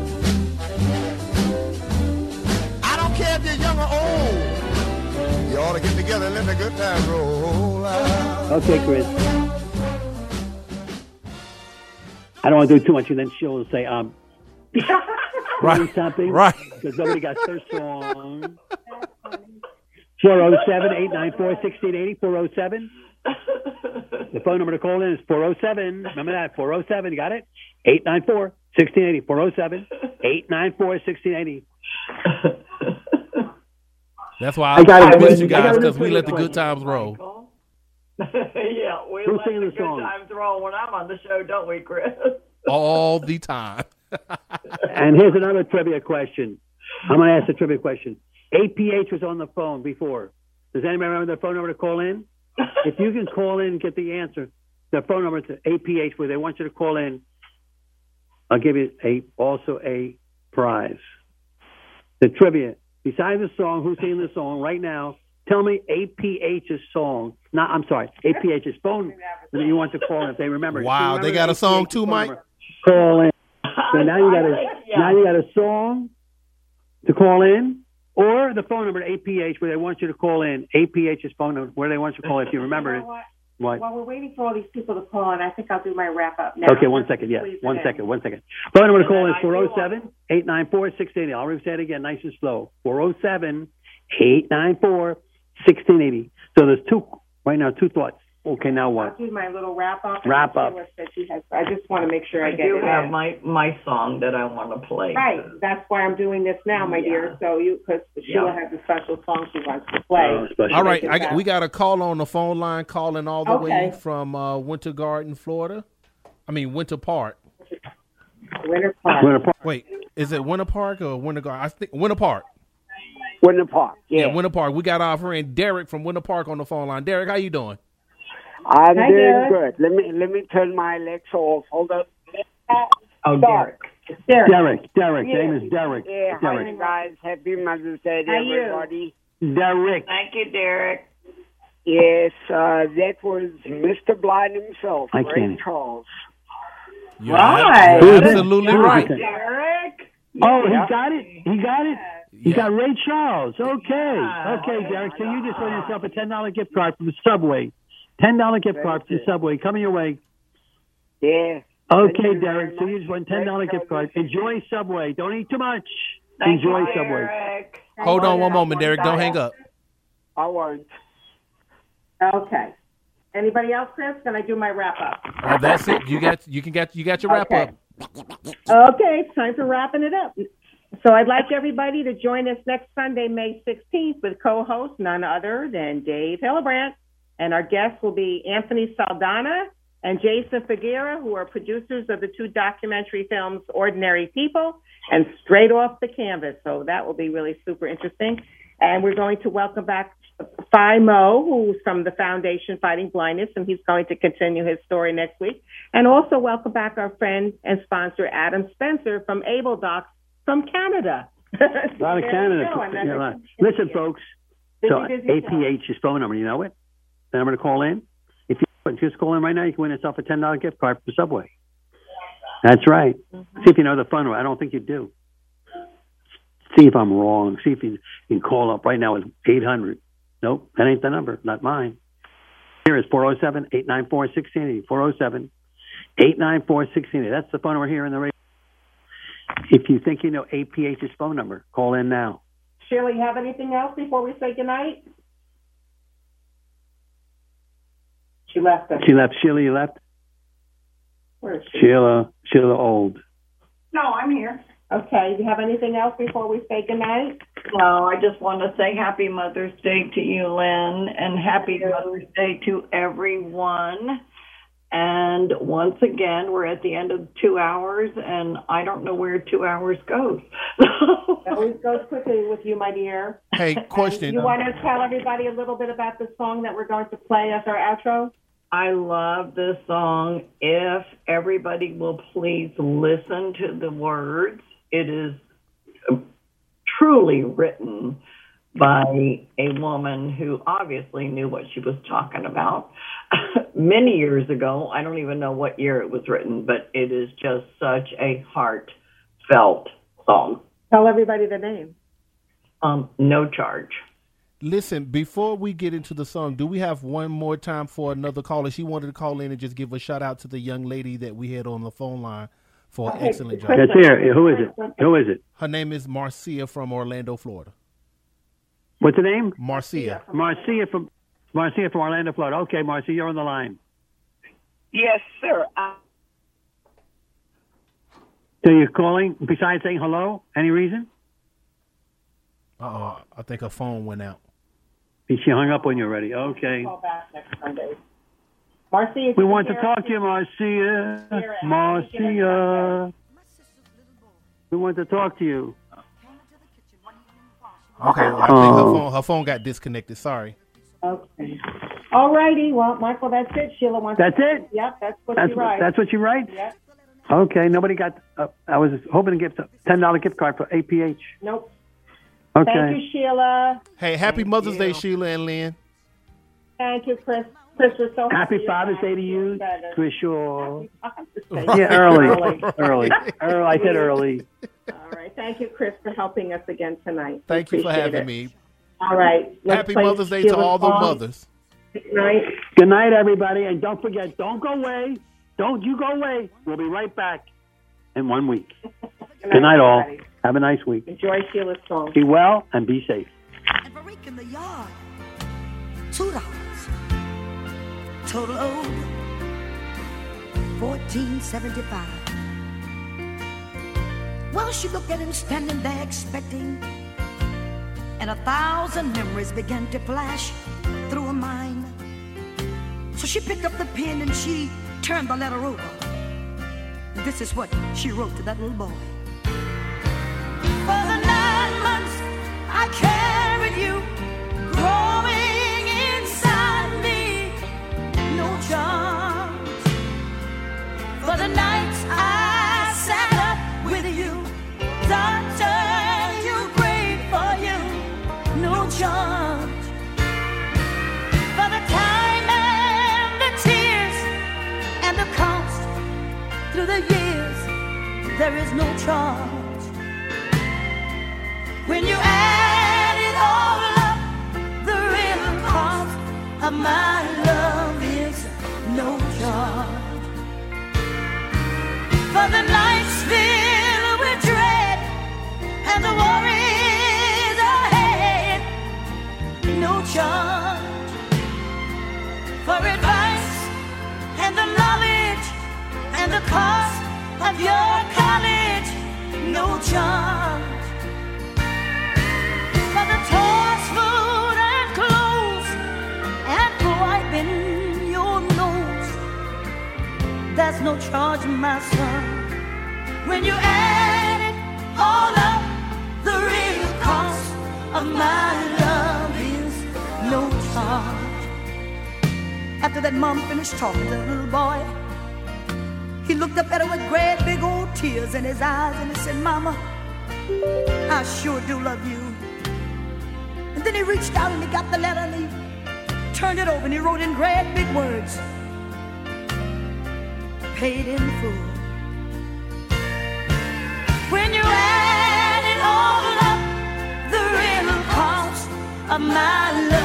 I don't care if you're young or old. You ought to get together and let the good time roll. Okay, Chris. I don't want to do too much, and then she'll say, um, Right, something. right. Because nobody got her song. four oh seven, eight nine four, one six eight oh. four oh seven. The phone number to call in is four oh seven. Remember that, four oh seven. You got it? eight nine four, one six eight oh. four oh seven, eight nine four, one six eight oh. That's why I I, gotta I miss win- you I guys gotta because win we let the twenty good times roll. Yeah, we Who's let singing the the good song? times roll when I'm on the show, don't we, Chris? All the time. And here's another trivia question. I'm going to ask a trivia question. A P H was on the phone before. Does anybody remember their phone number to call in? If you can call in and get the answer, their phone number to A P H where they want you to call in, I'll give you a also a prize. The trivia. Besides the song, who's singing the song right now? Tell me A P H's song. No, I'm sorry. A P H's phone that you want to call in if they remember. it. Wow, If you they remember got a A P H's song too, phone Mike? number, call in. So now you got a now you got a song to call in, or the phone number to A P H where they want you to call in. A P H's phone number where they want you to call in if you remember You it. know what? What? While we're waiting for all these people to call in, I think I'll do my wrap up now. Okay, one second. Yeah, Please, one today. second. One second. Phone number to call And is then I four do oh seven, eight nine four, six eight zero. I'll say it again, nice and slow. four oh seven, eight nine four, one six eight zero. So there's two right now. Two thoughts. Okay, now what? I'll do my little wrap up. Wrap up. I just want to make sure I, I get do it have in. my, my song that I want to play. Right, that's why I'm doing this now, my Yeah. dear. So you, because Sheila Yeah. has a special song she wants to play. All right, I, got- we got a call on the phone line calling all the way Okay. from uh, Winter Garden, Florida. I mean, Winter Park. Winter Park. Winter Park. Wait, is it Winter Park or Winter Garden? I think Winter Park. Winter Park. Yeah. Yeah. Winter Park. We got our friend Derek from Winter Park on the phone line. Derek, how you doing? I'm Hi, doing Derek. good. Let me let me turn my legs off. Hold up. Oh, Derek. Derek. Derek. Derek. Yeah. Name is Derek. Yeah, Derek. hi guys. Happy Mother's Day to How you? everybody. Derek. Thank you, Derek. Yes, uh, that was Mister Blind himself, I Ray can't. Charles. You're Right. ab- you're absolutely right. Derek. Oh, Yeah. he got it? He got it? He got Ray Charles. Okay. Okay, Derek. So you just won yourself a ten dollar gift card from the Subway. ten dollar gift card from the Subway. Coming your way. Yeah. Okay, Thank you Derek. very So you much. just won ten dollar Great gift card. service. Enjoy Subway. Don't eat too much. Thank Enjoy you, Subway. Derek. Hold on one moment, Derek. Don't hang up. I won't. Okay. Anybody else, Chris? Can I do my wrap up? Oh, that's it. You got you can get you got your wrap Okay. up. Okay, it's time for wrapping it up. So I'd like everybody to join us next Sunday, May sixteenth, with co-host none other than Dave Hillebrand. And our guests will be Anthony Saldana and Jason Figuera, who are producers of the two documentary films, Ordinary People and Straight Off the Canvas. So that will be really super interesting. And we're going to welcome back Phi Mo, who's from the Foundation Fighting Blindness, and he's going to continue his story next week. And also welcome back our friend and sponsor, Adam Spencer from Able Docs from Canada. A lot of There Canada. you go, another- Yeah, a lot. Listen, folks. So Busy, busy A P H's phone number, you know it? The number to call in? If you just call in right now, you can win yourself a ten dollar gift card for Subway. That's right. See if you know the phone number. I don't think you do. See if I'm wrong. See if you can call up right now. It's eight hundred. Nope, that ain't the number. Not mine. Here is four oh seven, eight nine four, one six eight zero. four oh seven, eight nine four, one six eight zero. That's the phone number here in the radio. If you think you know A P H's phone number, call in now. Shirley, you have anything else before we say goodnight? She left us. She left. Sheila, you left? Where is she? Sheila, Sheila Old. No, I'm here. Okay, do you have anything else before we say goodnight? No, I just want to say happy Mother's Day to you, Lynn, and happy Mother's Day to everyone. And once again, we're at the end of two hours, and I don't know where two hours goes. It always goes quickly with you, my dear. Hey, question. You want to tell everybody a little bit about the song that we're going to play as our outro? I love this song. If everybody will please listen to the words, it is truly written by a woman who obviously knew what she was talking about many years ago. I don't even know what year it was written, but it is just such a heartfelt song. Tell everybody the name. Um, no charge. Listen, before we get into the song, do we have one more time for another caller? She wanted to call in and just give a shout out to the young lady that we had on the phone line for an Okay, excellent job. That's here. Who is it? Who is it? Her name is Marcia from Orlando, Florida. What's the name? Marcia. Marcia from Marcia from Orlando, Florida. Okay, Marcia, you're on the line. Yes, sir. Uh, So you're calling besides saying hello? Any reason? Uh-oh, I think her phone went out. She hung up on you already. Okay. Call back next Sunday. Marcia, We want to talk to you, Marcia. Marcia. We want to talk to you. Okay, I think her phone, her phone got disconnected. Sorry. Okay. All righty. Well, Michael, that's it. Sheila wants. That's to- it? Yep, that's what That's you write. that's what you write? Yep. Okay, nobody got, uh, I was hoping to get a ten dollar gift card for A P H. Nope. Okay. Thank you, Sheila. Hey, happy Mother's Day, Sheila and Lynn. Thank you, Chris. Chris, we're so Happy happy Father's Day to you, better. Chris Shaw. Day. Yeah, early. early. Early. I said early. All right. Thank you, Chris, for helping us again tonight. Thank you for Appreciate having it. me. All right. Let's Happy play Mother's Day to Sheila's all the song. mothers. Good night. Good night, everybody. And don't forget, don't go away. Don't you go away. We'll be right back in one week. Good night, all. everybody. Have a nice week. Enjoy Sheila's song. Be well and be safe. And for raking the yard, two dollars. Total owed, fourteen seventy-five. Well, she looked at him standing there expecting, and a thousand memories began to flash through her mind. So she picked up the pen and she turned the letter over. This is what she wrote to that little boy. For the nine months I carried you, growing inside me, no charms. For the nights I sat up with you, doctor, you prayed for you, no charms. For the time and the tears and the cost through the years, there is no charge. When you add it all up, the real cost of my love is no charge. For the nights filled with dread and the worries ahead, no charge. For advice and the knowledge and the cost of your college, no charge. For the toys, food, and clothes, and for wiping your nose, there's no charge, my son. When you add it all up, the real cost of my love is no charge. After that mom finished talking to the little boy, he looked up at her with great big old tears in his eyes and he said, Mama, I sure do love you. And then he reached out and he got the letter and he turned it over and he wrote in great big words, paid in full. When you add it all up, the real cost of my love